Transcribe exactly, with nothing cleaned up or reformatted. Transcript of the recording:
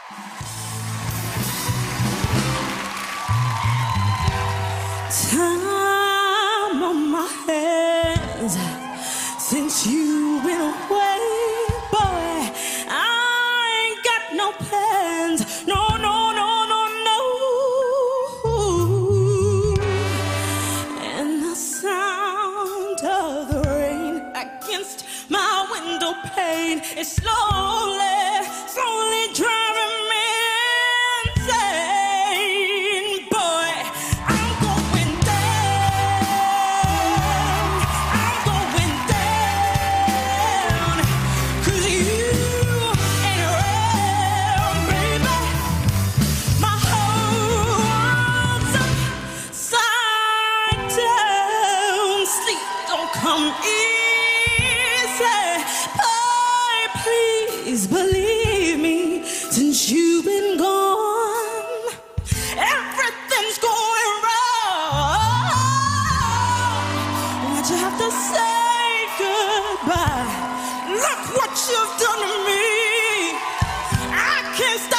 Time on my hands since you went away, boy. I ain't got no plans, no, no, no, no, no. And the sound of the rain against my window pane is slowly, slowly driving me insane, boy. I'm going down, I'm going down, 'cause you ain't around, baby. My whole world's upside down. Sleep don't come easy, boy, please believe me. Since you've been gone, everything's going wrong. Why'd you have to say goodbye? Look what you've done to me. I can't stop